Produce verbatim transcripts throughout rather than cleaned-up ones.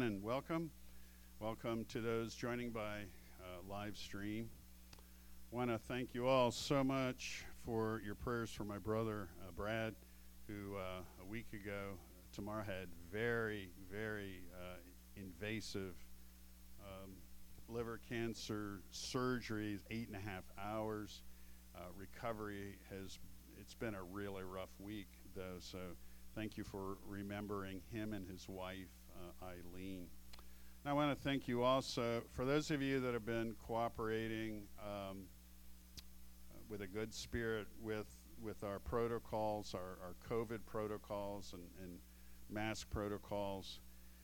everyone, and welcome. Welcome to those joining by uh, live stream. I want to thank you all so much for your prayers for my brother, uh, Brad, who uh, a week ago, tomorrow, had very, very uh, invasive um, liver cancer surgery, eight and a half hours. Uh, recovery has, it's been a really rough week, though, so thank you for remembering him and his wife, uh, Eileen. And I want to thank you also, for those of you that have been cooperating um, with a good spirit with with our protocols, our, our COVID protocols and, and mask protocols.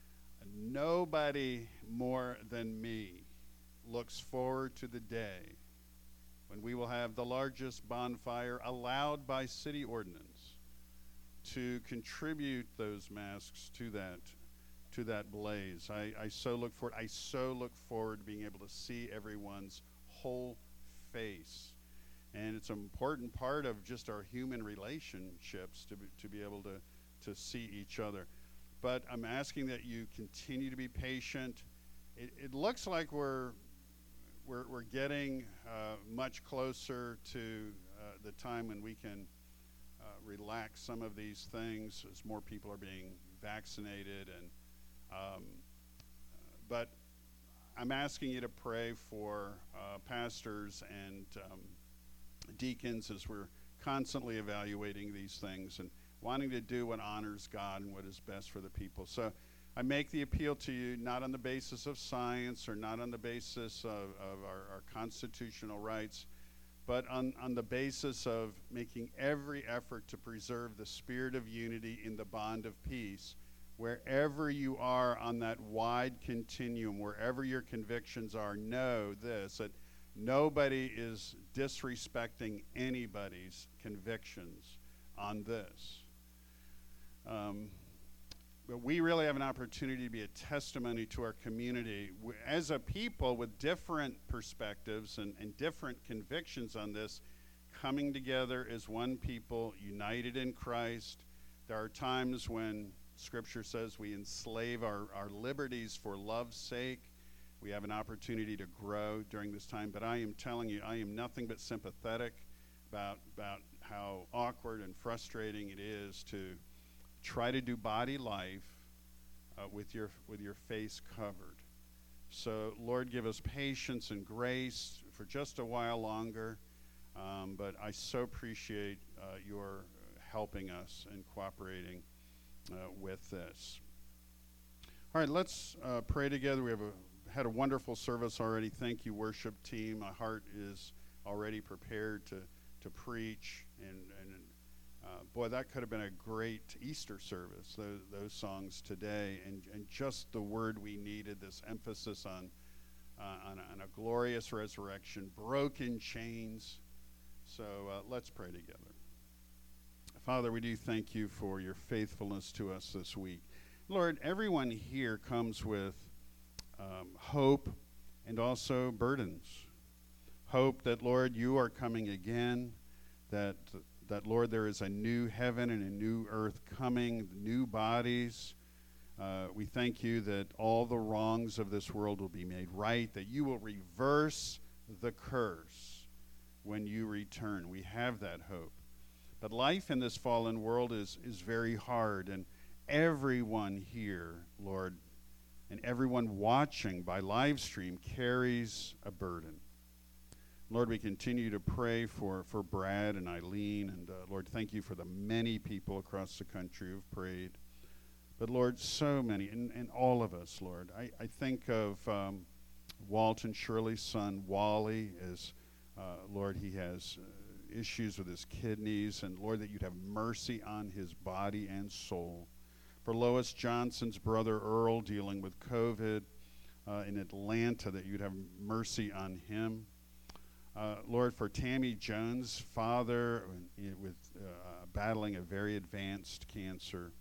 Nobody more than me looks forward to the day when we will have the largest bonfire allowed by city ordinance to contribute those masks to that to that blaze. I, I so look forward I so look forward to being able to see everyone's whole face. And it's an important part of just our human relationships to be, to be able to, to see each other. But I'm asking that you continue to be patient. It, it looks like we're we're, we're getting uh, much closer to uh, the time when we can uh, relax some of these things as more people are being vaccinated. And um, but I'm asking you to pray for uh, pastors and um, deacons as we're constantly evaluating these things and wanting to do what honors God and what is best for the people. So I make the appeal to you not on the basis of science or not on the basis of, of our, our constitutional rights, but on, on the basis of making every effort to preserve the spirit of unity in the bond of peace. Wherever you are on that wide continuum, wherever your convictions are, know this, that nobody is disrespecting anybody's convictions on this. Um, but we really have an opportunity to be a testimony to our community. We, as a people with different perspectives and, and different convictions on this, coming together as one people, united in Christ. There are times when Scripture says we enslave our, our liberties for love's sake. We have an opportunity to grow during this time, but I am telling you, I am nothing but sympathetic about about how awkward and frustrating it is to try to do body life uh, with your with your face covered. So, Lord, give us patience and grace for just a while longer, um, but I so appreciate uh, your helping us and cooperating uh, with this. All right, let's uh, pray together. We have a had a wonderful service already. Thank you, worship team. My heart is already prepared to, to preach. And, and uh, boy, that could have been a great Easter service, those, those songs today. And, and just the word we needed, this emphasis on, uh, on, on a glorious resurrection, broken chains. So uh, let's pray together. Father, we do thank you for your faithfulness to us this week. Lord, everyone here comes with Um, hope and also burdens. Hope that, Lord, you are coming again, that, that Lord, there is a new heaven and a new earth coming, new bodies. Uh, we thank you that all the wrongs of this world will be made right, that you will reverse the curse when you return. We have that hope. But life in this fallen world is, is very hard, and everyone here, Lord, and everyone watching by live stream carries a burden. Lord, we continue to pray for, for Brad and Eileen. And uh, Lord, thank you for the many people across the country who've prayed. But Lord, so many, and, and all of us, Lord. I, I think of um, Walt and Shirley's son, Wally, as, uh, Lord, he has uh, issues with his kidneys. And Lord, that you'd have mercy on his body and soul. For Lois Johnson's brother Earl dealing with COVID uh, in Atlanta, that you'd have mercy on him. Uh, Lord, for Tammy Jones' father uh, with uh, battling a very advanced cancer.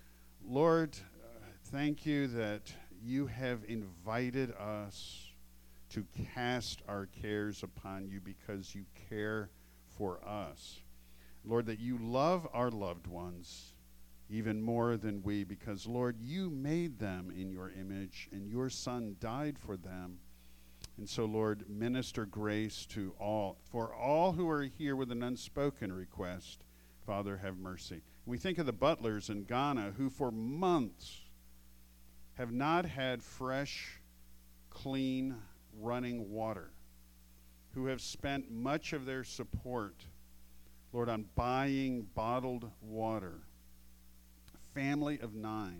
Lord, uh, thank you that you have invited us to cast our cares upon you because you care for us. Lord, that you love our loved ones even more than we, because, Lord, you made them in your image, and your Son died for them. And so, Lord, minister grace to all. For all who are here with an unspoken request, Father, have mercy. We think of the butlers in Ghana who for months have not had fresh, clean, running water, who have spent much of their support, Lord, on buying bottled water. A family of nine.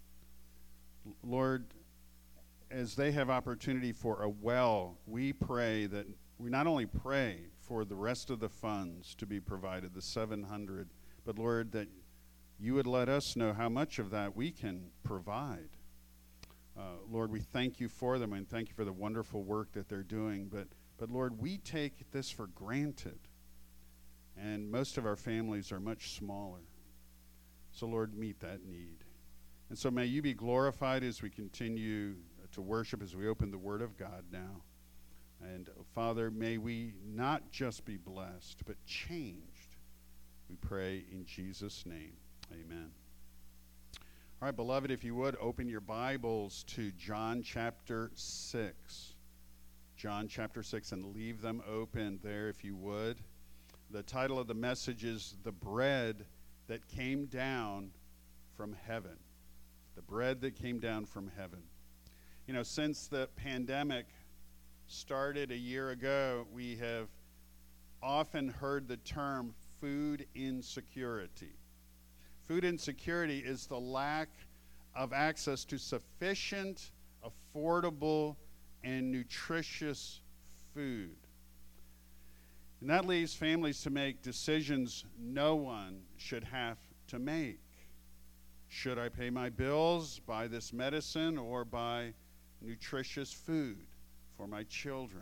Lord, as they have opportunity for a well, we pray that we not only pray for the rest of the funds to be provided, the seven hundred, but Lord, that you would let us know how much of that we can provide. Uh, Lord, we thank you for them and thank you for the wonderful work that they're doing. But, but Lord, we take this for granted. And most of our families are much smaller. So, Lord, meet that need. And so may you be glorified as we continue to worship, as we open the Word of God now. And, uh, Father, may we not just be blessed, but changed. We pray in Jesus' name. Amen. All right, beloved, if you would, open your Bibles to John chapter six. John chapter six, and leave them open there if you would. The title of the message is The Bread That Came Down from Heaven. The bread that came down from heaven. You know, since the pandemic started a year ago, we have often heard the term food insecurity. Food insecurity is the lack of access to sufficient, affordable, and nutritious food. And that leaves families to make decisions no one should have to make. Should I pay my bills, buy this medicine, or buy nutritious food for my children?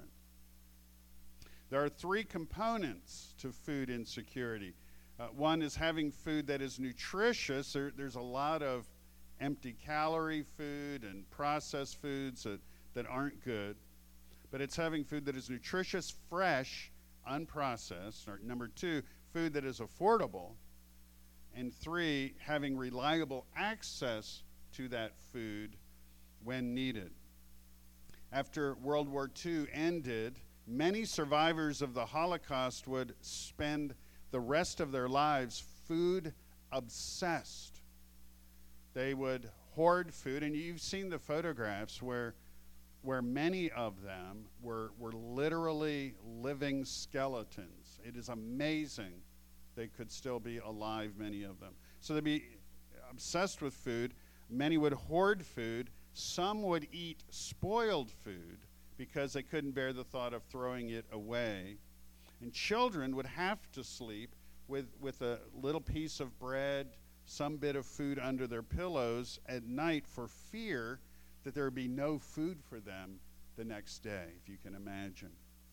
There are three components to food insecurity. Uh, one is having food that is nutritious. There, there's a lot of empty calorie food and processed foods that, that aren't good. But it's having food that is nutritious, fresh, unprocessed. Or number two, food that is affordable. And three, having reliable access to that food when needed. After World War Two ended, many survivors of the Holocaust would spend the rest of their lives food obsessed. They would hoard food, and you've seen the photographs where where many of them were, were literally living skeletons. It is amazing they could still be alive, many of them. So they'd be obsessed with food. Many would hoard food. Some would eat spoiled food because they couldn't bear the thought of throwing it away. And children would have to sleep with, with a little piece of bread, some bit of food under their pillows at night for fear that there would be no food for them the next day, if you can imagine.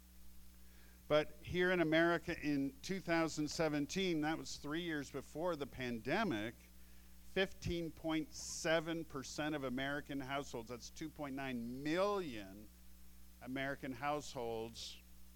But here in America in two thousand seventeen, that was three years before the pandemic, fifteen point seven percent of American households, that's two point nine million American households,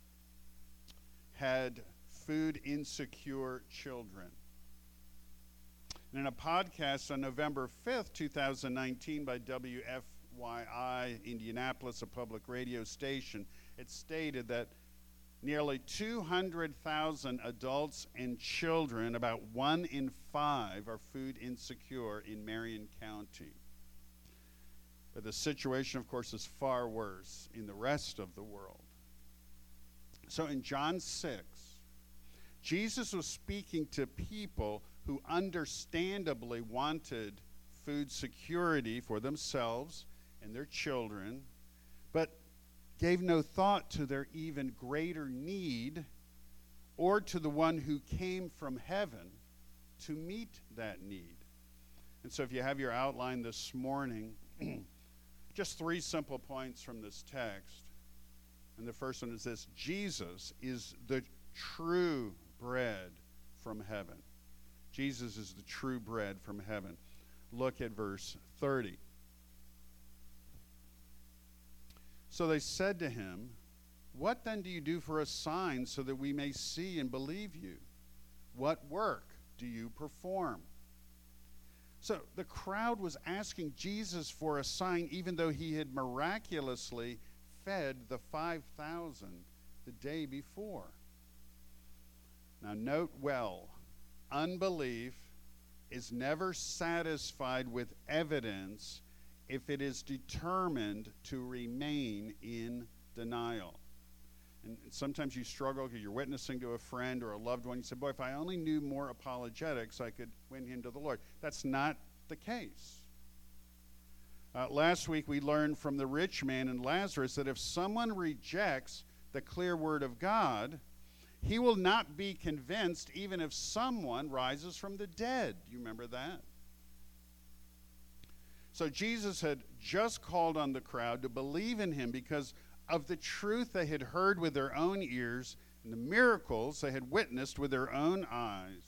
had food insecure children. And in a podcast on November fifth, two thousand nineteen by W F Y I Indianapolis, a public radio station, it stated that nearly two hundred thousand adults and children, about one in five, are food insecure in Marion County. But the situation, of course, is far worse in the rest of the world. So in John six, Jesus was speaking to people who understandably wanted food security for themselves and their children, but gave no thought to their even greater need or to the one who came from heaven to meet that need. And so if you have your outline this morning, just three simple points from this text. And the first one is this: Jesus is the true bread from heaven. Jesus is the true bread from heaven. Look at verse thirty. So they said to him, "What then do you do for a sign so that we may see and believe you? What work do you perform?" So the crowd was asking Jesus for a sign, even though he had miraculously fed the five thousand the day before. Now note well, unbelief is never satisfied with evidence if it is determined to remain in denial. And sometimes you struggle because you're witnessing to a friend or a loved one. You say, boy, if I only knew more apologetics, I could win him to the Lord. That's not the case. Uh, last week we learned from the rich man and Lazarus that if someone rejects the clear word of God, he will not be convinced even if someone rises from the dead. You remember that? So Jesus had just called on the crowd to believe in him because of the truth they had heard with their own ears and the miracles they had witnessed with their own eyes.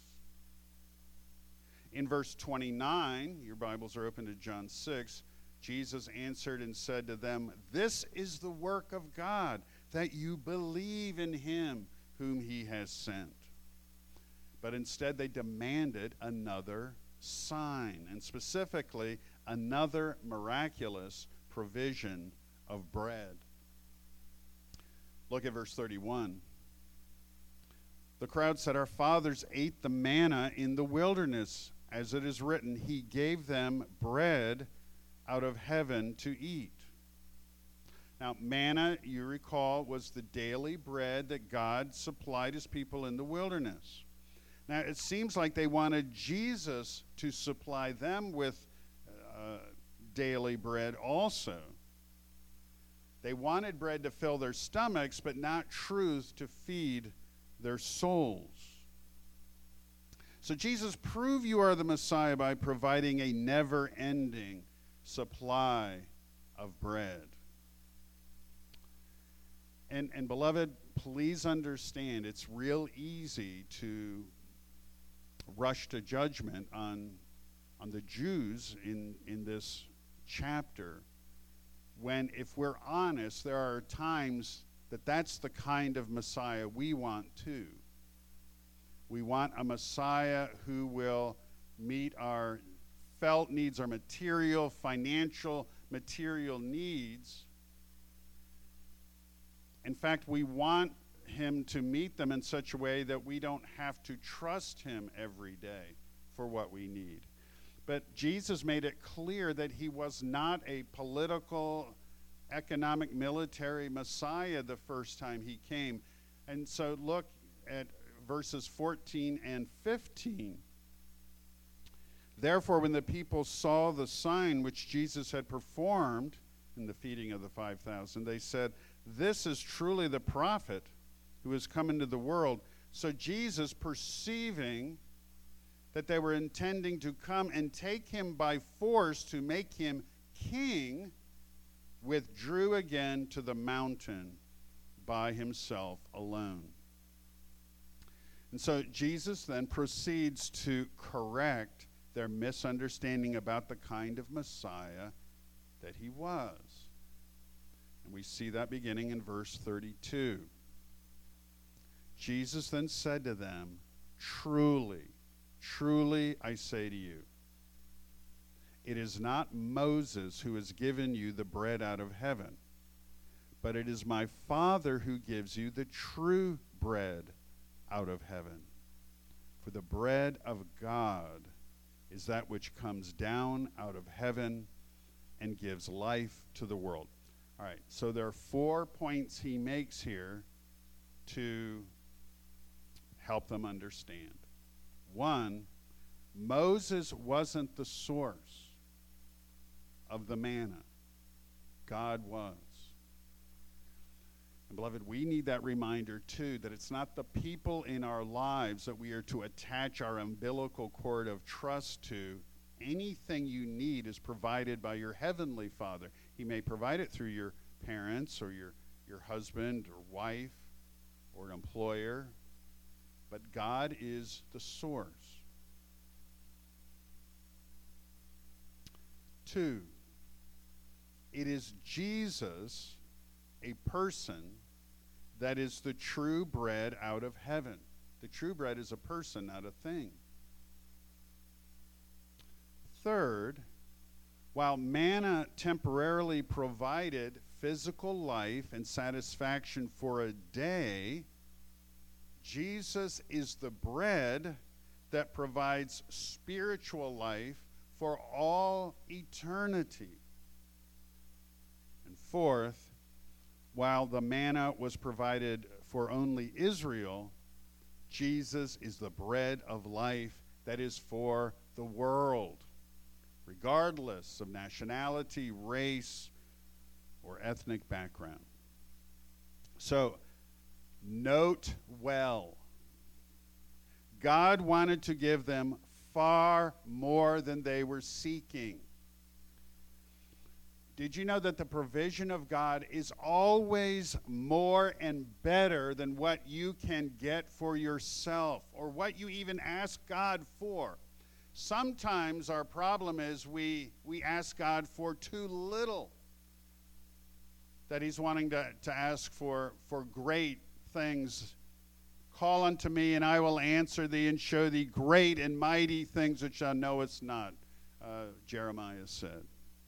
In verse twenty-nine, your Bibles are open to John six, Jesus answered and said to them, "This is the work of God, that you believe in him whom he has sent." But instead they demanded another sign, and specifically another miraculous provision of bread. Look at verse thirty-one. The crowd said, "Our fathers ate the manna in the wilderness, as it is written, he gave them bread out of heaven to eat." Now, manna, you recall, was the daily bread that God supplied his people in the wilderness. Now, it seems like they wanted Jesus to supply them with uh, daily bread also. They wanted bread to fill their stomachs, but not truth to feed their souls. So Jesus, prove you are the Messiah by providing a never-ending supply of bread. And, and beloved, please understand, it's real easy to rush to judgment on, on the Jews in, in this chapter, when, if we're honest, there are times that that's the kind of Messiah we want too. We want a Messiah who will meet our felt needs, our material, financial, material needs. In fact, we want him to meet them in such a way that we don't have to trust him every day for what we need. But Jesus made it clear that he was not a political, economic, military Messiah the first time he came. And so look at verses fourteen and fifteen. Therefore, when the people saw the sign which Jesus had performed in the feeding of the five thousand, they said, "This is truly the prophet who has come into the world." So Jesus, perceiving that they were intending to come and take him by force to make him king, withdrew again to the mountain by himself alone. And so Jesus then proceeds to correct their misunderstanding about the kind of Messiah that he was. And we see that beginning in verse thirty-two. Jesus then said to them, "Truly, truly I say to you, it is not Moses who has given you the bread out of heaven, but it is my Father who gives you the true bread out of heaven. For the bread of God is that which comes down out of heaven and gives life to the world." All right, so there are four points he makes here to help them understand. One, Moses wasn't the source of the manna. God was. And beloved, we need that reminder too, that it's not the people in our lives that we are to attach our umbilical cord of trust to. Anything you need is provided by your heavenly Father. He may provide it through your parents or your, your husband or wife or employer, but God is the source. Two, it is Jesus, a person, that is the true bread out of heaven. The true bread is a person, not a thing. third, while manna temporarily provided physical life and satisfaction for a day, Jesus is the bread that provides spiritual life for all eternity. And fourth, while the manna was provided for only Israel, Jesus is the bread of life that is for the world, regardless of nationality, race, or ethnic background. So, note well, God wanted to give them far more than they were seeking. Did you know that the provision of God is always more and better than what you can get for yourself or what you even ask God for? Sometimes our problem is we, we ask God for too little. That he's wanting to, to ask for, for great things. Call unto me, and I will answer thee and show thee great and mighty things which thou knowest not, uh, Jeremiah said.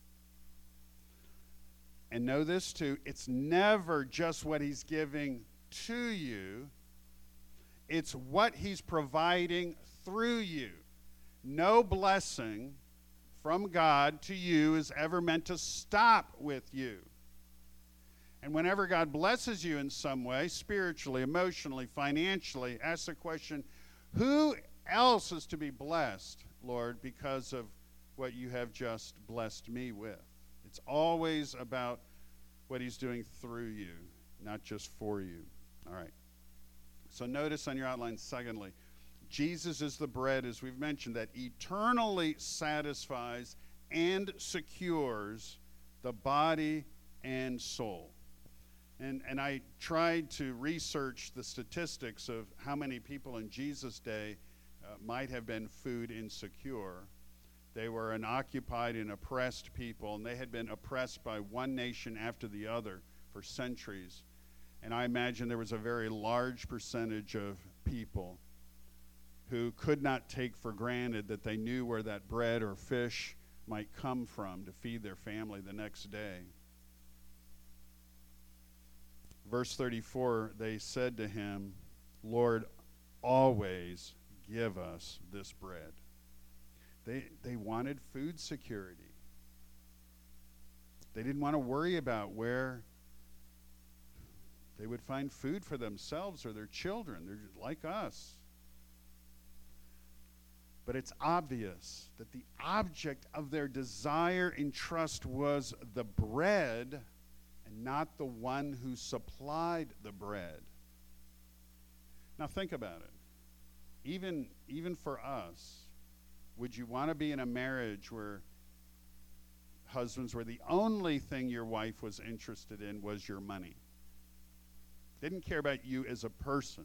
And know this too, it's never just what he's giving to you, it's what he's providing through you. No blessing from God to you is ever meant to stop with you. And whenever God blesses you in some way, spiritually, emotionally, financially, ask the question, who else is to be blessed, Lord, because of what you have just blessed me with? It's always about what he's doing through you, not just for you. All right. So notice on your outline, secondly, Jesus is the bread, as we've mentioned, that eternally satisfies and secures the body and soul. And, and I tried to research the statistics of how many people in Jesus' day uh, might have been food insecure. They were an occupied and oppressed people, and they had been oppressed by one nation after the other for centuries. And I imagine there was a very large percentage of people who could not take for granted that they knew where that bread or fish might come from to feed their family the next day. Verse thirty-four, they said to him, Lord, always give us this bread. They, they wanted food security. They didn't want to worry about where they would find food for themselves or their children. They're like us. But it's obvious that the object of their desire and trust was the bread and not the one who supplied the bread. Now think about it. Even, even for us, would you want to be in a marriage where husbands were the only thing your wife was interested in was your money? Didn't care about you as a person,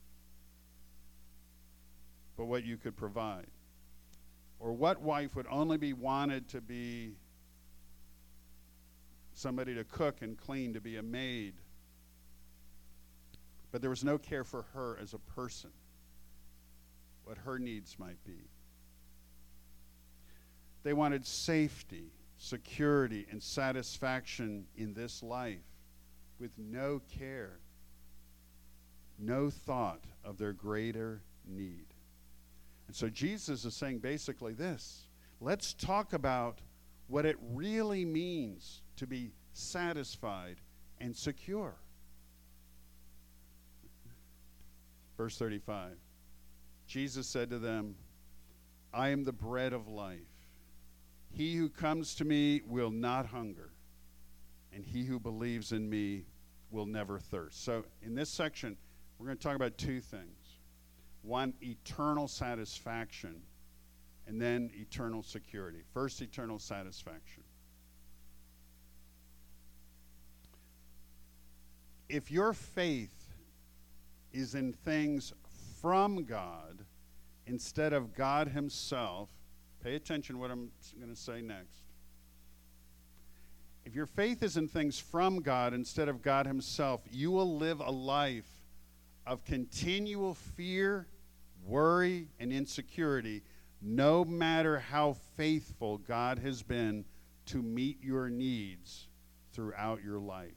but what you could provide. Or what wife would only be wanted to be somebody to cook and clean, to be a maid, but there was no care for her as a person, what her needs might be. They wanted safety, security, and satisfaction in this life with no care, no thought of their greater need. And so Jesus is saying basically this: let's talk about what it really means to be satisfied and secure. Verse thirty-five, Jesus said to them, I am the bread of life. He who comes to me will not hunger, and he who believes in me will never thirst. So in this section, we're going to talk about two things. One, eternal satisfaction, and then eternal security. First, eternal satisfaction. If your faith is in things from God instead of God himself, pay attention to what I'm going to say next. If your faith is in things from God instead of God himself, you will live a life of continual fear, worry, and insecurity no matter how faithful God has been to meet your needs throughout your life.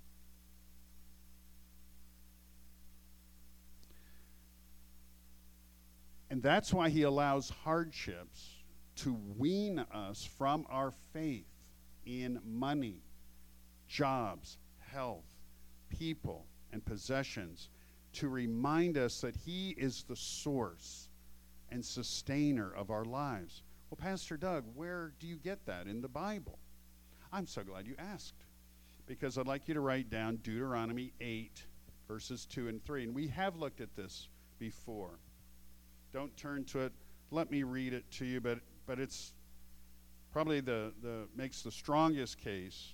And that's why he allows hardships to wean us from our faith in money, jobs, health, people, and possessions, to remind us that he is the source and sustainer of our lives. Well, Pastor Doug, where do you get that in the Bible? I'm so glad you asked, because I'd like you to write down Deuteronomy eight, verses two and three. And we have looked at this before. Don't turn to it. Let me read it to you, but but it's probably the, the makes the strongest case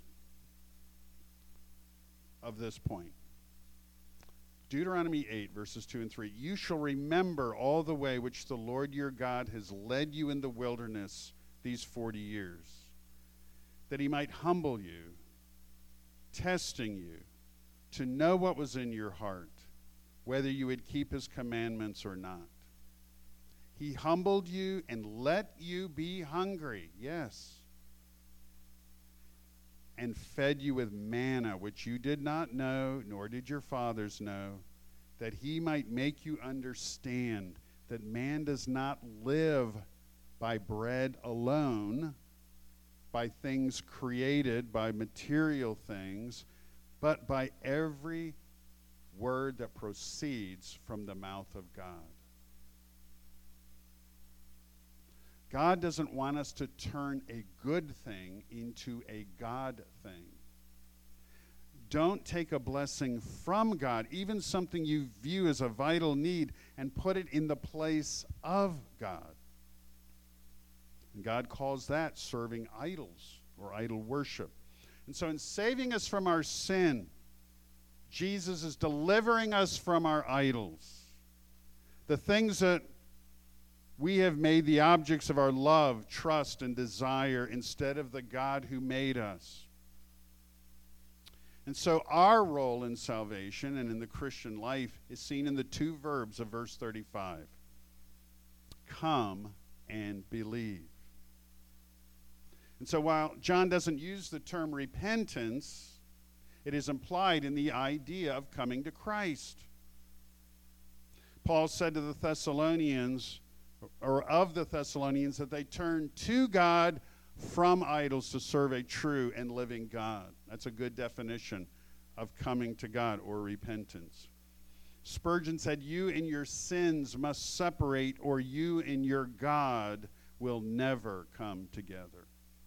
of this point. Deuteronomy eight, verses two and three. You shall remember all the way which the Lord your God has led you in the wilderness these forty years, that he might humble you, testing you, to know what was in your heart, whether you would keep his commandments or not. He humbled you and let you be hungry, yes, and fed you with manna, which you did not know, nor did your fathers know, that he might make you understand that man does not live by bread alone, by things created, by material things, but by every word that proceeds from the mouth of God. God doesn't want us to turn a good thing into a God thing. Don't take a blessing from God, even something you view as a vital need, and put it in the place of God. And God calls that serving idols or idol worship. And so in saving us from our sin, Jesus is delivering us from our idols. The things that we have made the objects of our love, trust, and desire instead of the God who made us. And so our role in salvation and in the Christian life is seen in the two verbs of verse thirty-five. Come and believe. And so while John doesn't use the term repentance, it is implied in the idea of coming to Christ. Paul said to the Thessalonians, or of the Thessalonians, that they turn to God from idols to serve a true and living God. That's a good definition of coming to God or repentance. Spurgeon said, you and your sins must separate, or you and your God will never come together.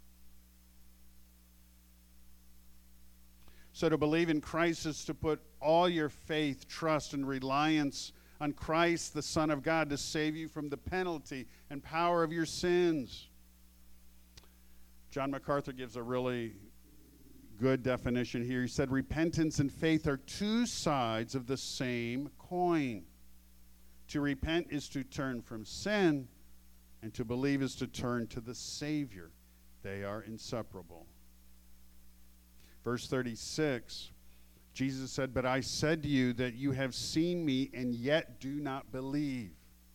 So to believe in Christ is to put all your faith, trust, and reliance on Christ, the Son of God, to save you from the penalty and power of your sins. John MacArthur gives a really good definition here. He said, repentance and faith are two sides of the same coin. To repent is to turn from sin, and to believe is to turn to the Savior. They are inseparable. Verse thirty-six, Jesus said, but I said to you that you have seen me and yet do not believe.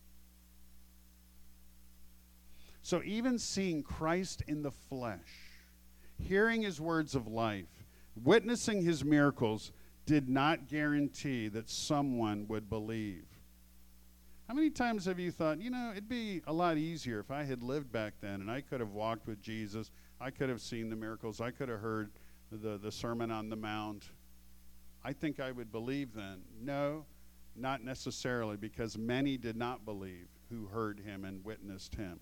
So even seeing Christ in the flesh, hearing his words of life, witnessing his miracles, did not guarantee that someone would believe. How many times have you thought, you know, it'd be a lot easier if I had lived back then and I could have walked with Jesus, I could have seen the miracles, I could have heard the, the Sermon on the Mount. I think I would believe then. No, not necessarily, because many did not believe who heard him and witnessed him.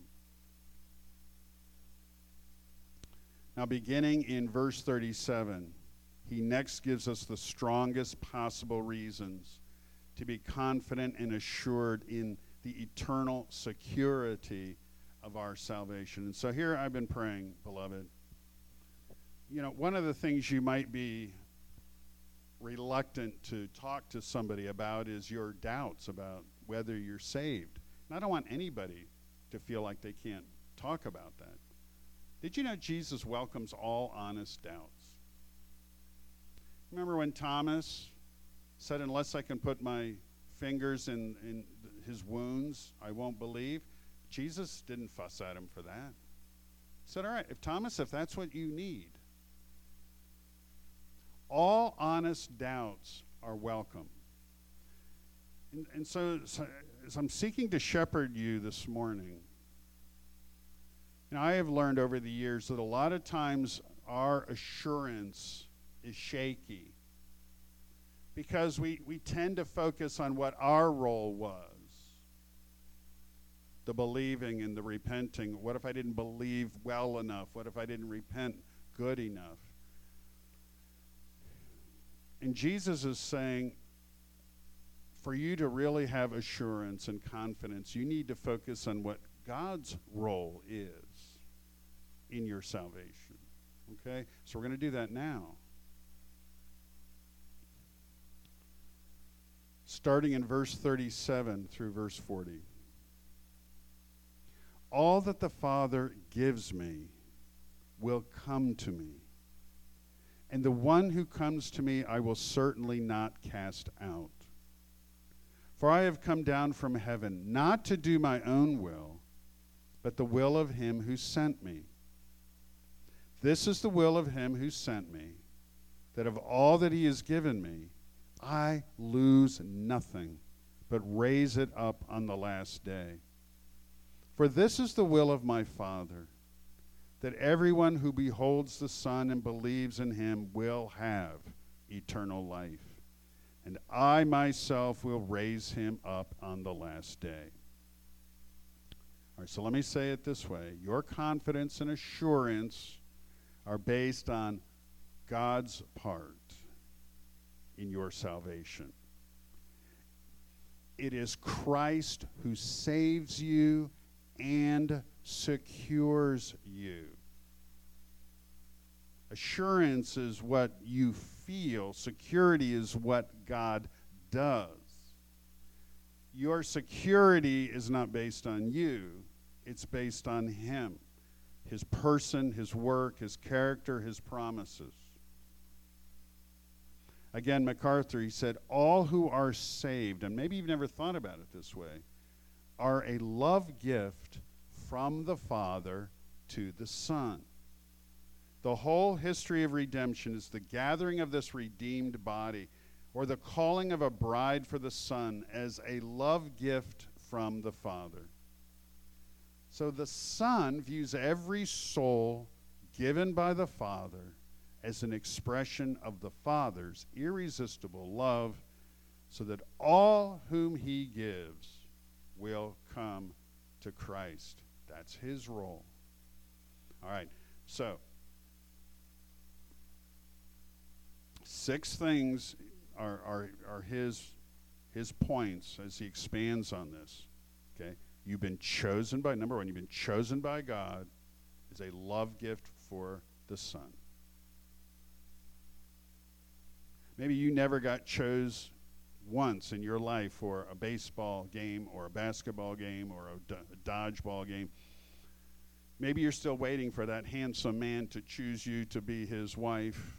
Now, beginning in verse thirty-seven, he next gives us the strongest possible reasons to be confident and assured in the eternal security of our salvation. And so here I've been praying, beloved. You know, one of the things you might be reluctant to talk to somebody about is your doubts about whether you're saved. And I don't want anybody to feel like they can't talk about that. Did you know Jesus welcomes all honest doubts? Remember when Thomas said, unless I can put my fingers in, in his wounds, I won't believe? Jesus didn't fuss at him for that. He said, all right, if Thomas, if that's what you need, all honest doubts are welcome. And, and so, so as I'm seeking to shepherd you this morning, and I have learned over the years that a lot of times our assurance is shaky because we, we tend to focus on what our role was. The believing and the repenting. What if I didn't believe well enough? What if I didn't repent good enough? And Jesus is saying, for you to really have assurance and confidence, you need to focus on what God's role is in your salvation. Okay? So we're going to do that now. Starting in verse thirty-seven through verse forty. All that the Father gives me will come to me, and the one who comes to me I will certainly not cast out. For I have come down from heaven, not to do my own will, but the will of him who sent me. This is the will of him who sent me, that of all that he has given me, I lose nothing, but raise it up on the last day. For this is the will of my Father, that everyone who beholds the Son and believes in him will have eternal life, and I myself will raise him up on the last day. All right, so let me say it this way. Your confidence and assurance are based on God's part in your salvation. It is Christ who saves you and secures you. Assurance is what you feel. Security is what God does. Your security is not based on you. It's based on him, his person, his work, his character, his promises. Again, MacArthur, he said, all who are saved, and maybe you've never thought about it this way, are a love gift from the Father to the Son. The whole history of redemption is the gathering of this redeemed body, or the calling of a bride for the Son as a love gift from the Father. So the Son views every soul given by the Father as an expression of the Father's irresistible love, so that all whom he gives will come to Christ. That's his role. All right, so six things are, are, are his, his points as he expands on this. Okay, you've been chosen by, number one, you've been chosen by God as a love gift for the Son. Maybe you never got chose once in your life for a baseball game or a basketball game or a, do- a dodgeball game. Maybe you're still waiting for that handsome man to choose you to be his wife.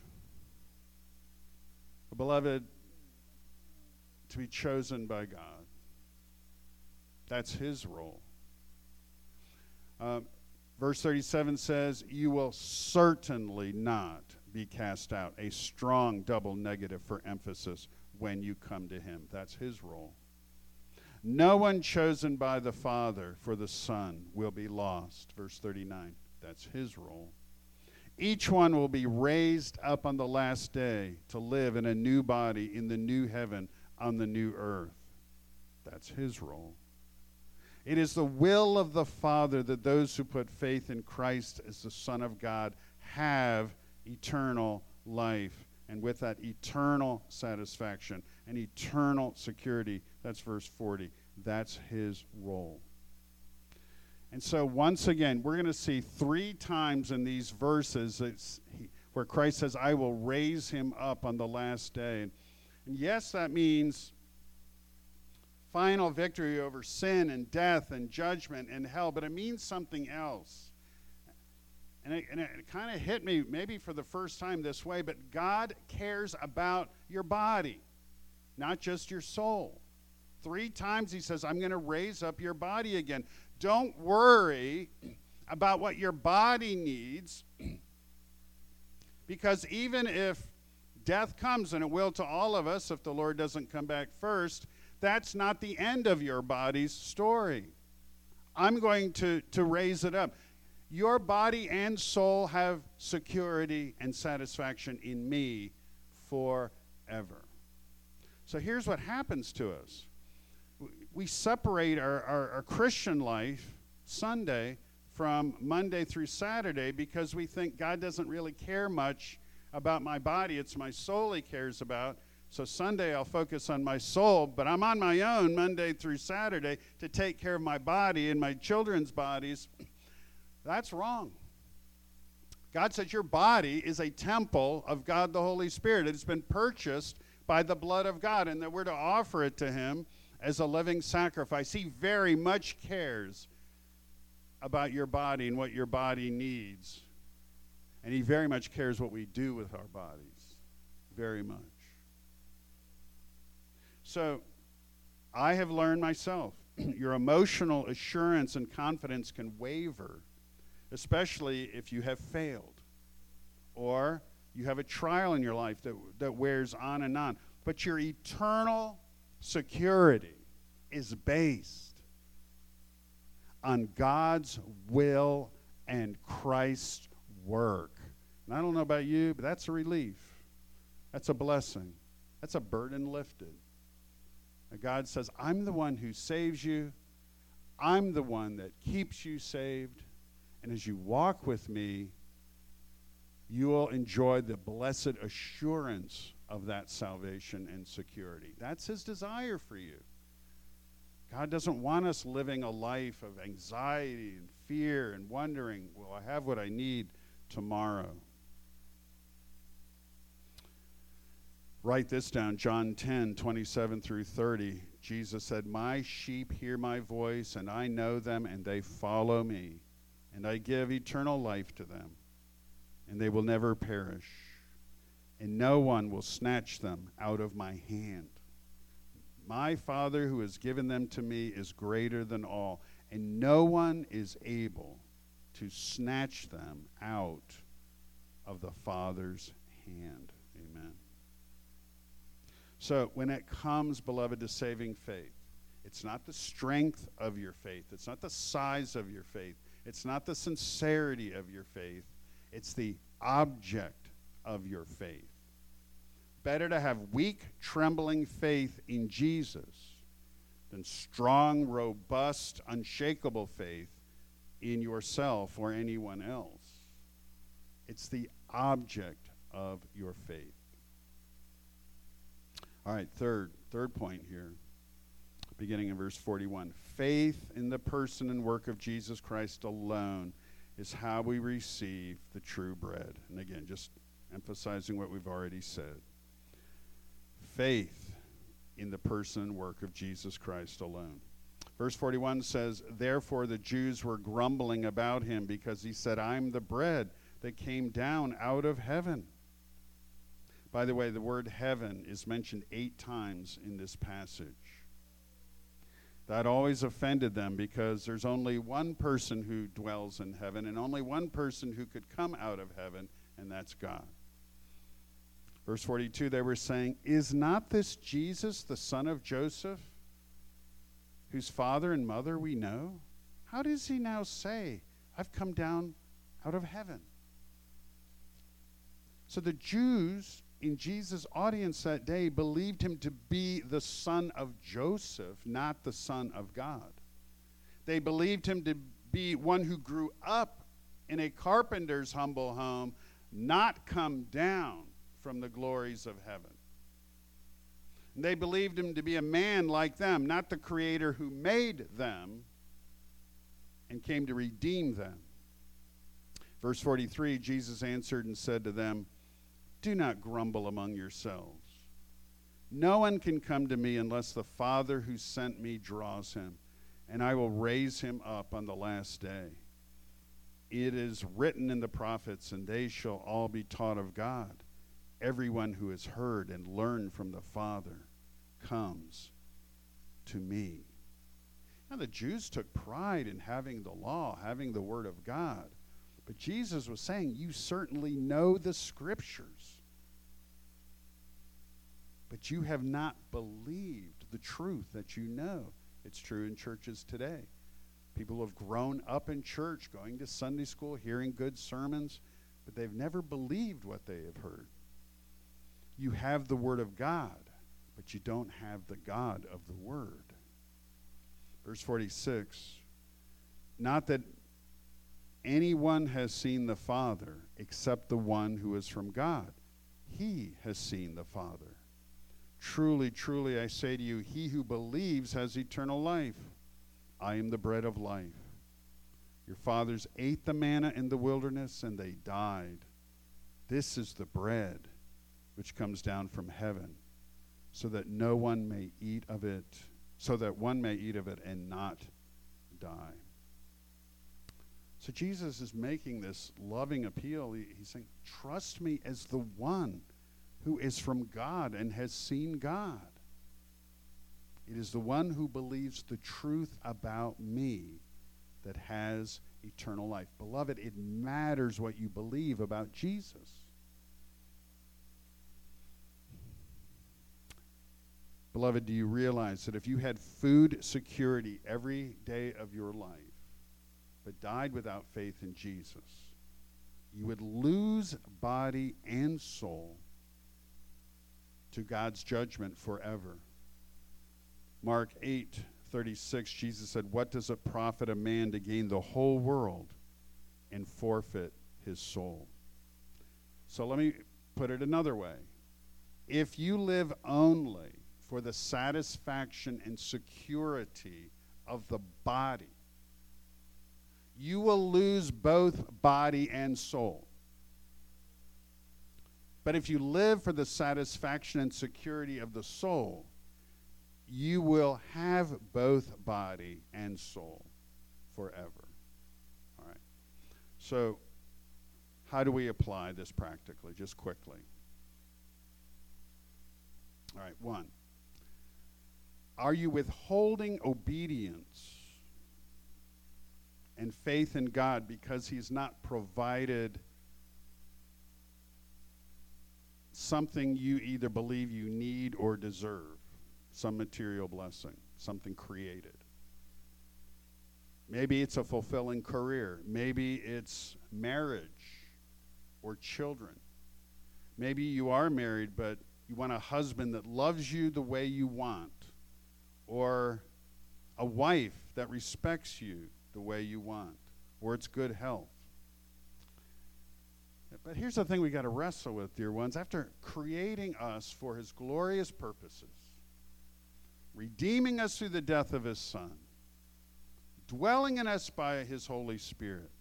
But beloved, to be chosen by God, that's his role. Uh, verse thirty-seven says, you will certainly not be cast out. A strong double negative for emphasis when you come to him. That's his role. No one chosen by the Father for the Son will be lost. Verse thirty-nine. That's his role. Each one will be raised up on the last day to live in a new body, in the new heaven, on the new earth. That's his role. It is the will of the Father that those who put faith in Christ as the Son of God have eternal life, and with that eternal satisfaction and eternal security. That's verse forty. That's his role. And so once again, we're going to see three times in these verses it's, he, where Christ says, I will raise him up on the last day. And, and yes, that means final victory over sin and death and judgment and hell, but it means something else. And it, and it kind of hit me maybe for the first time this way, but God cares about your body, not just your soul. Three times he says, I'm going to raise up your body again. Don't worry about what your body needs, because even if death comes, and it will to all of us if the Lord doesn't come back first, that's not the end of your body's story. I'm going to, to raise it up. Your body and soul have security and satisfaction in me forever. So here's what happens to us. We separate our, our, our Christian life, Sunday, from Monday through Saturday, because we think God doesn't really care much about my body. It's my soul he cares about. So Sunday I'll focus on my soul, but I'm on my own Monday through Saturday to take care of my body and my children's bodies. That's wrong. God says your body is a temple of God the Holy Spirit. It has been purchased by the blood of God, and that we're to offer it to him as a living sacrifice. He very much cares about your body and what your body needs. And he very much cares what we do with our bodies. Very much. So, I have learned myself, your emotional assurance and confidence can waver, especially if you have failed, or you have a trial in your life that, that wears on and on. But your eternal security is based on God's will and Christ's work. And I don't know about you, but that's a relief. That's a blessing. That's a burden lifted. And God says, I'm the one who saves you. I'm the one that keeps you saved. And as you walk with me, you will enjoy the blessed assurance of that salvation and security. That's his desire for you. God doesn't want us living a life of anxiety and fear and wondering, will I have what I need tomorrow? Write this down, John ten, twenty-seven through thirty. Jesus said, my sheep hear my voice, and I know them, and they follow me. And I give eternal life to them, and they will never perish. And no one will snatch them out of my hand. My Father who has given them to me is greater than all, and no one is able to snatch them out of the Father's hand. Amen. So when it comes, beloved, to saving faith, it's not the strength of your faith. It's not the size of your faith. It's not the sincerity of your faith. It's the object of your faith. Better to have weak, trembling faith in Jesus than strong, robust, unshakable faith in yourself or anyone else. It's the object of your faith. All right, third, third point here, beginning in verse forty-one. Faith in the person and work of Jesus Christ alone is how we receive the true bread. And again, just emphasizing what we've already said. Faith in the person and work of Jesus Christ alone. Verse forty-one says, therefore the Jews were grumbling about him because he said, I'm the bread that came down out of heaven. By the way, the word heaven is mentioned eight times in this passage. That always offended them because there's only one person who dwells in heaven and only one person who could come out of heaven, and that's God. Verse forty-two, they were saying, is not this Jesus, the son of Joseph, whose father and mother we know? How does he now say, I've come down out of heaven? So the Jews in Jesus' audience that day believed him to be the son of Joseph, not the Son of God. They believed him to be one who grew up in a carpenter's humble home, not come down from the glories of heaven. And they believed him to be a man like them, not the creator who made them and came to redeem them. Verse forty-three, Jesus answered and said to them, do not grumble among yourselves. No one can come to me unless the Father who sent me draws him, and I will raise him up on the last day. It is written in the prophets, and they shall all be taught of God. Everyone who has heard and learned from the Father comes to me. Now, the Jews took pride in having the law, having the Word of God. But Jesus was saying, you certainly know the Scriptures, but you have not believed the truth that you know. It's true in churches today. People have grown up in church, going to Sunday school, hearing good sermons, but they've never believed what they have heard. You have the Word of God, but you don't have the God of the Word. Verse forty-six, not that anyone has seen the Father except the one who is from God. He has seen the Father. Truly, truly, I say to you, he who believes has eternal life. I am the bread of life. Your fathers ate the manna in the wilderness, and they died. This is the bread which comes down from heaven, so that no one may eat of it, so that one may eat of it and not die. So Jesus is making this loving appeal. He, he's saying, trust me as the one who is from God and has seen God. It is the one who believes the truth about me that has eternal life. Beloved, it matters what you believe about Jesus. Beloved, do you realize that if you had food security every day of your life, but died without faith in Jesus, you would lose body and soul to God's judgment forever? Mark eight thirty-six, Jesus said, what does it profit a man to gain the whole world and forfeit his soul? So let me put it another way. If you live only for the satisfaction and security of the body, you will lose both body and soul. But if you live for the satisfaction and security of the soul, you will have both body and soul forever. All right. So, how do we apply this practically? Just quickly. All right, one. Are you withholding obedience and faith in God because he's not provided something you either believe you need or deserve? Some material blessing, something created. Maybe it's a fulfilling career. Maybe it's marriage or children. Maybe you are married, but you want a husband that loves you the way you want, or a wife that respects you the way you want, or it's good health. But here's the thing we got to wrestle with, dear ones. After creating us for his glorious purposes, redeeming us through the death of his Son, dwelling in us by his Holy Spirit,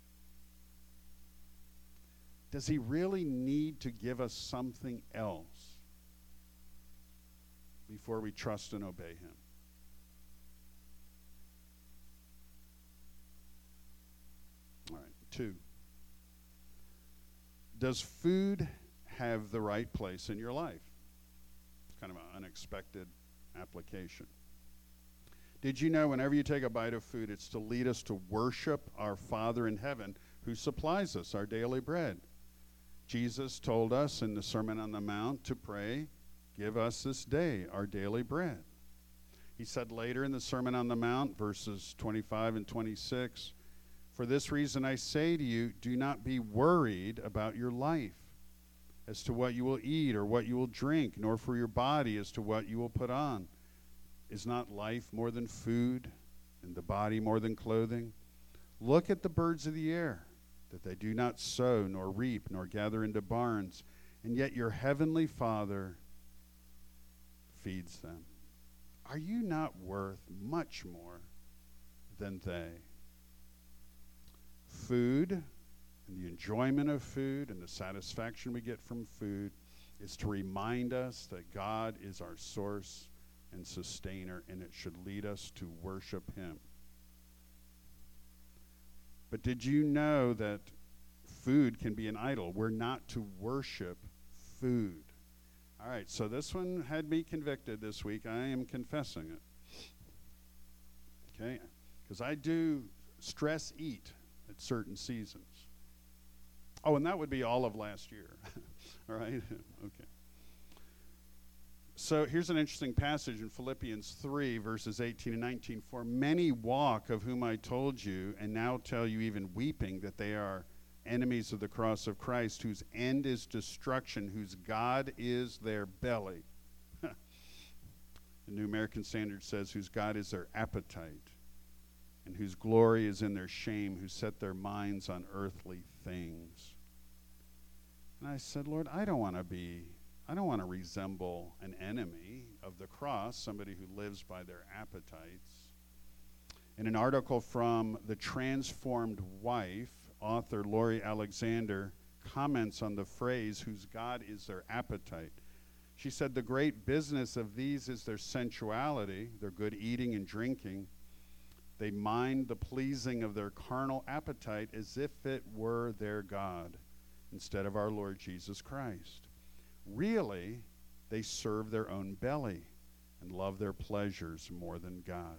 does he really need to give us something else before we trust and obey him? All right, two. Does food have the right place in your life? It's kind of an unexpected application. Did you know whenever you take a bite of food, it's to lead us to worship our Father in heaven who supplies us our daily bread? Jesus told us in the Sermon on the Mount to pray, give us this day our daily bread. He said later in the Sermon on the Mount, verses twenty-five and twenty-six, for this reason I say to you, do not be worried about your life as to what you will eat or what you will drink, nor for your body as to what you will put on. Is not life more than food, and the body more than clothing? Look at the birds of the air, that they do not sow, nor reap, nor gather into barns, and yet your heavenly Father feeds them. Are you not worth much more than they? Food and the enjoyment of food and the satisfaction we get from food is to remind us that God is our source and sustainer, and it should lead us to worship him. But did you know that food can be an idol? We're not to worship food. All right, so this one had me convicted this week. I am confessing it. because I do stress eat at certain seasons. Oh, and that would be all of last year. All right? Okay. So here's an interesting passage in Philippians three, verses eighteen and nineteen. For many walk, of whom I told you, and now tell you even weeping, that they are enemies of the cross of Christ, whose end is destruction, whose God is their belly. The New American Standard says, whose God is their appetite, and whose glory is in their shame, who set their minds on earthly things. And I said, Lord, I don't want to be, I don't want to resemble an enemy of the cross, somebody who lives by their appetites. In an article from The Transformed Wife, author Laurie Alexander comments on the phrase, whose God is their appetite. She said, the great business of these is their sensuality, their good eating and drinking. They mind the pleasing of their carnal appetite as if it were their God, instead of our Lord Jesus Christ. Really, they serve their own belly and love their pleasures more than God.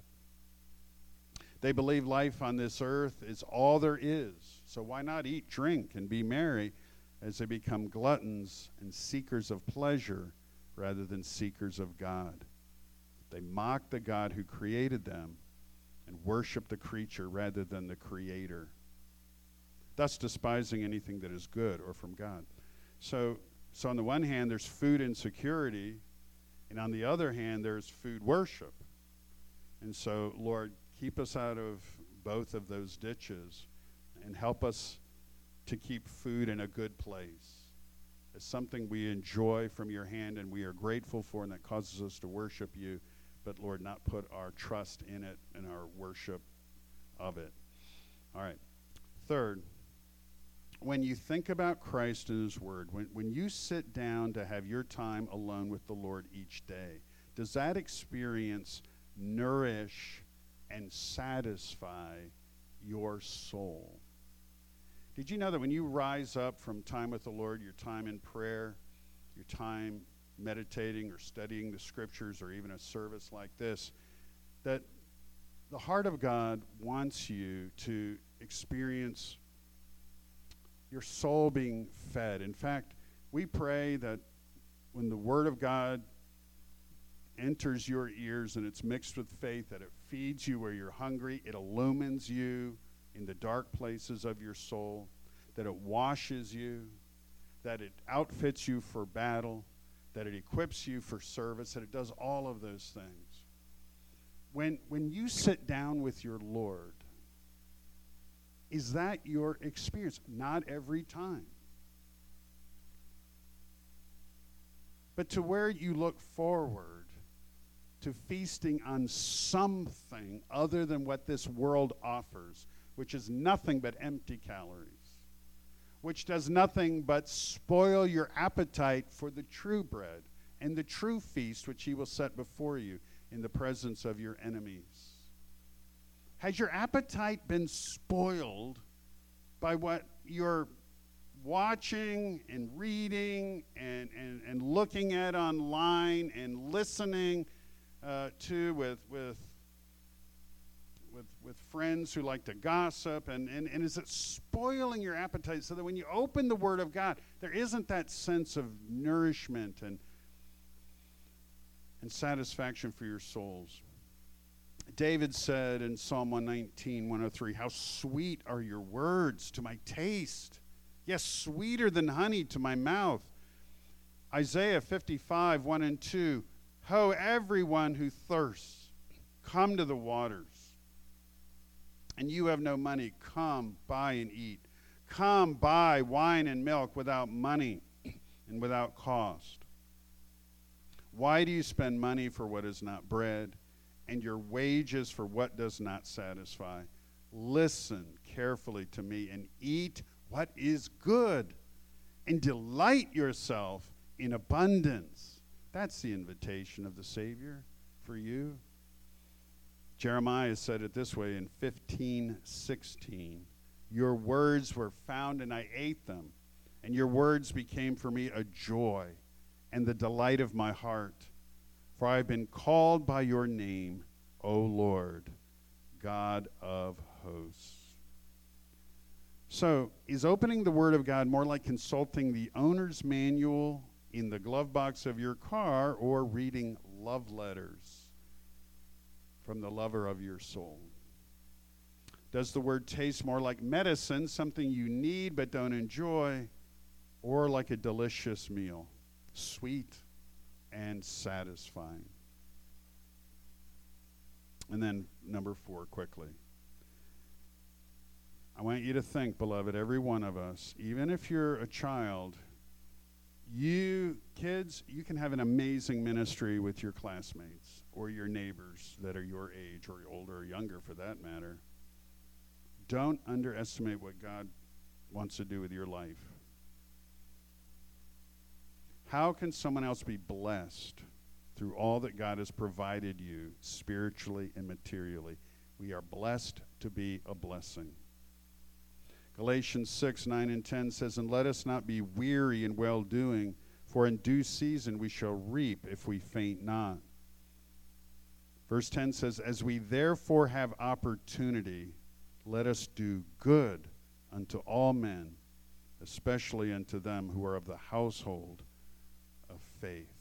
They believe life on this earth is all there is, so why not eat, drink, and be merry as they become gluttons and seekers of pleasure rather than seekers of God. They mock the God who created them and worship the creature rather than the Creator, thus despising anything that is good or from God. So, so on the one hand, there's food insecurity, and on the other hand, there's food worship. And so, Lord, keep us out of both of those ditches and help us to keep food in a good place. It's something we enjoy from your hand and we are grateful for, and that causes us to worship you, but Lord, not put our trust in it and our worship of it. All right. Third, when you think about Christ and his word, when, when you sit down to have your time alone with the Lord each day, does that experience nourish and satisfy your soul? Did you know that when you rise up from time with the Lord, your time in prayer, your time meditating or studying the scriptures, or even a service like this, that the heart of God wants you to experience your soul being fed? In fact, we pray that when the word of God enters your ears and it's mixed with faith, that it feeds you where you're hungry, it illumines you in the dark places of your soul, that it washes you, that it outfits you for battle, that it equips you for service, that it does all of those things. When, when you sit down with your Lord, is that your experience? Not every time. But to where you look forward to feasting on something other than what this world offers, which is nothing but empty calories, which does nothing but spoil your appetite for the true bread and the true feast which he will set before you in the presence of your enemies. Has your appetite been spoiled by what you're watching and reading and, and, and looking at online and listening uh, to with, with, with, with friends who like to gossip? And, and, and is it spoiling your appetite so that when you open the Word of God, there isn't that sense of nourishment and, and satisfaction for your souls? David said in Psalm one nineteen, one oh three, how sweet are your words to my taste. Yes, sweeter than honey to my mouth. Isaiah fifty-five, one and two, ho, everyone who thirsts, come to the waters. And you have no money, come, buy and eat. Come, buy wine and milk without money and without cost. Why do you spend money for what is not bread, and your wages for what does not satisfy? Listen carefully to me and eat what is good, and delight yourself in abundance. That's the invitation of the Savior for you. Jeremiah said it this way in fifteen sixteen, your words were found and I ate them, and your words became for me a joy and the delight of my heart. For I have been called by your name, O Lord, God of hosts. So, is opening the Word of God more like consulting the owner's manual in the glove box of your car, or reading love letters from the lover of your soul? Does the Word taste more like medicine, something you need but don't enjoy, or like a delicious meal, sweet and satisfying? And then number four, quickly. I want you to think, beloved, every one of us, even if you're a child, you, kids, you can have an amazing ministry with your classmates or your neighbors that are your age or older or younger for that matter. Don't underestimate what God wants to do with your life. How can someone else be blessed through all that God has provided you spiritually and materially? We are blessed to be a blessing. Galatians six, nine, and ten says, "And let us not be weary in well-doing, for in due season we shall reap if we faint not." Verse ten says, "As we therefore have opportunity, let us do good unto all men, especially unto them who are of the household of faith."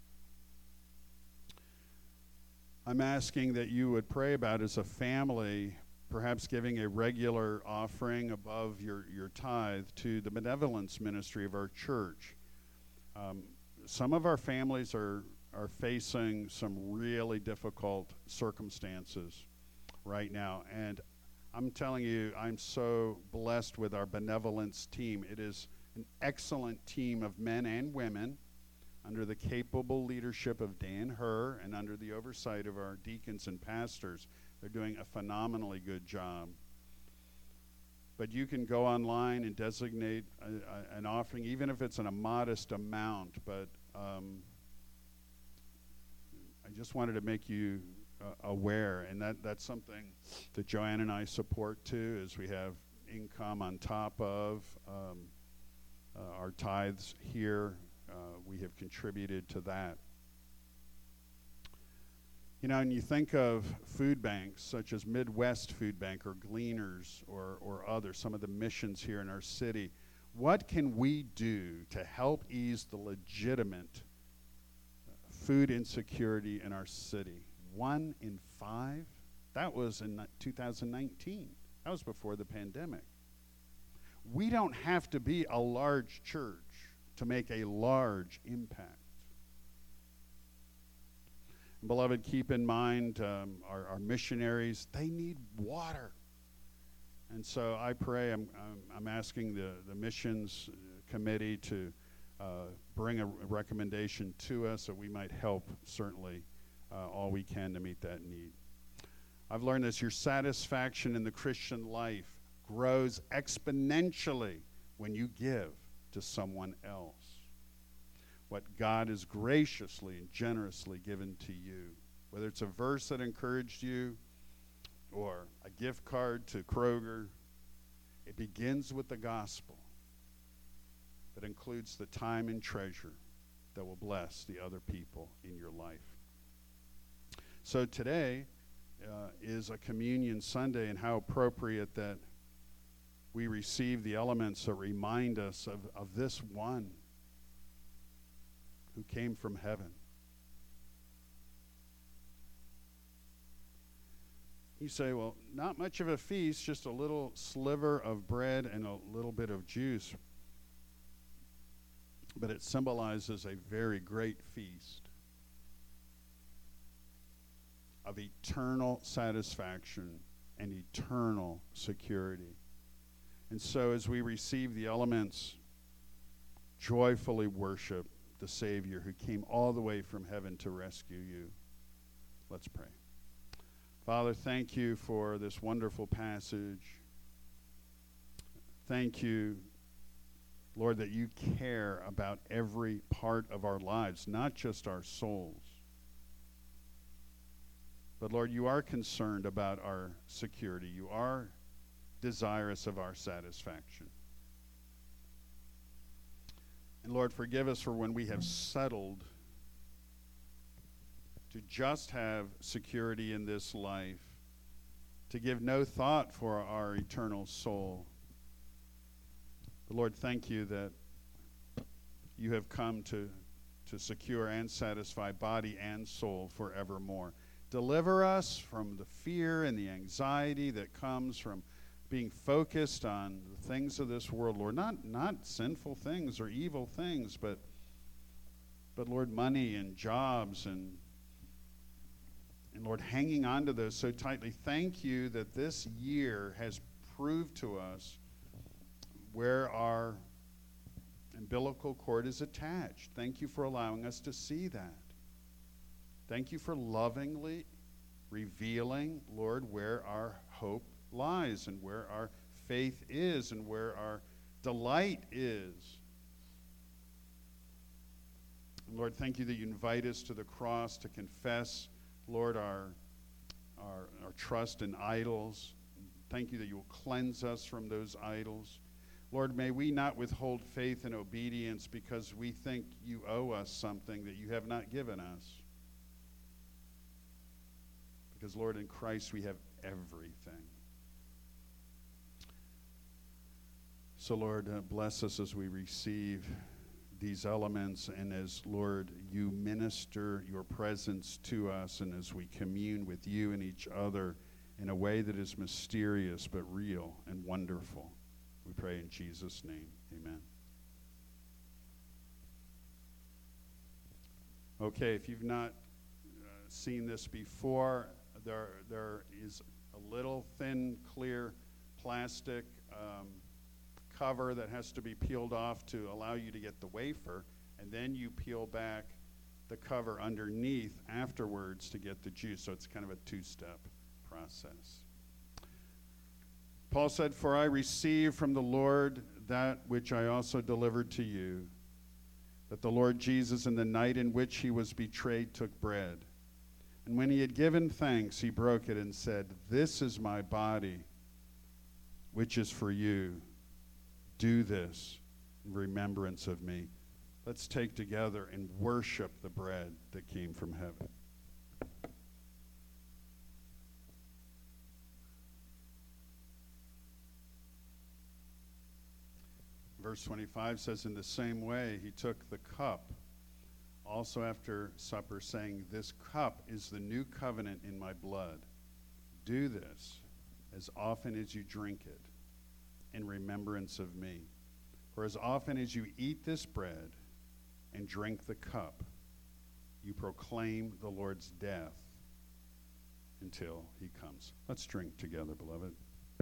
I'm asking that you would pray about, as a family, perhaps giving a regular offering above your, your tithe to the benevolence ministry of our church. Um, some of our families are, are facing some really difficult circumstances right now. And I'm telling you, I'm so blessed with our benevolence team. It is an excellent team of men and women under the capable leadership of Dan Herr and under the oversight of our deacons and pastors. They're doing a phenomenally good job. But you can go online and designate a, a, an offering, even if it's in a modest amount. But um, I just wanted to make you uh, aware, and that, that's something that Joanne and I support too, as we have income on top of um, uh, our tithes here. Uh, we have contributed to that. You know, and you think of food banks such as Midwest Food Bank or Gleaners or, or others, some of the missions here in our city. What can we do to help ease the legitimate food insecurity in our city? One in five? That was in two thousand nineteen. That was before the pandemic. We don't have to be a large church to make a large impact. Beloved, keep in mind um, our, our missionaries, they need water. And so I pray, I'm, I'm, I'm asking the, the missions committee to uh, bring a recommendation to us so we might help, certainly, uh, all we can to meet that need. I've learned this: your satisfaction in the Christian life grows exponentially when you give to someone else what God has graciously and generously given to you. Whether it's a verse that encouraged you or a gift card to Kroger, it begins with the gospel that includes the time and treasure that will bless the other people in your life. So today uh, is a communion Sunday, and how appropriate that we receive the elements that remind us of, of this one who came from heaven. You say, well, not much of a feast, just a little sliver of bread and a little bit of juice. But it symbolizes a very great feast of eternal satisfaction and eternal security. And so as we receive the elements, joyfully worship the Savior who came all the way from heaven to rescue you. Let's pray. Father, thank you for this wonderful passage. Thank you, Lord, that you care about every part of our lives, not just our souls. But Lord, you are concerned about our security. You are desirous of our satisfaction. And Lord, forgive us for when we have settled to just have security in this life, to give no thought for our eternal soul. But Lord, thank you that you have come to, to secure and satisfy body and soul forevermore. Deliver us from the fear and the anxiety that comes from being focused on the things of this world, Lord. Not, not sinful things or evil things, but, but Lord, money and jobs and, and, Lord, hanging on to those so tightly. Thank you that this year has proved to us where our umbilical cord is attached. Thank you for allowing us to see that. Thank you for lovingly revealing, Lord, where our hope lies and where our faith is and where our delight is. And Lord, thank you that you invite us to the cross to confess, Lord, our, our, our trust in idols. Thank you that you will cleanse us from those idols. Lord, may we not withhold faith and obedience because we think you owe us something that you have not given us. Because, Lord, in Christ we have everything. So, Lord, uh, bless us as we receive these elements and as, Lord, you minister your presence to us and as we commune with you and each other in a way that is mysterious but real and wonderful. We pray in Jesus' name. Amen. Okay, if you've not uh, seen this before, there, there is a little thin, clear plastic um, cover that has to be peeled off to allow you to get the wafer, and then you peel back the cover underneath afterwards to get the juice. So it's kind of a two-step process. Paul said, "For I received from the Lord that which I also delivered to you, that the Lord Jesus, in the night in which he was betrayed, took bread. And when he had given thanks, he broke it and said, 'This is my body, which is for you. Do this in remembrance of me.'" Let's take together and worship the bread that came from heaven. Verse twenty-five says, "In the same way he took the cup also after supper, saying, 'This cup is the new covenant in my blood. Do this as often as you drink it in remembrance of me. For as often as you eat this bread and drink the cup, you proclaim the Lord's death until he comes.'" Let's drink together, beloved.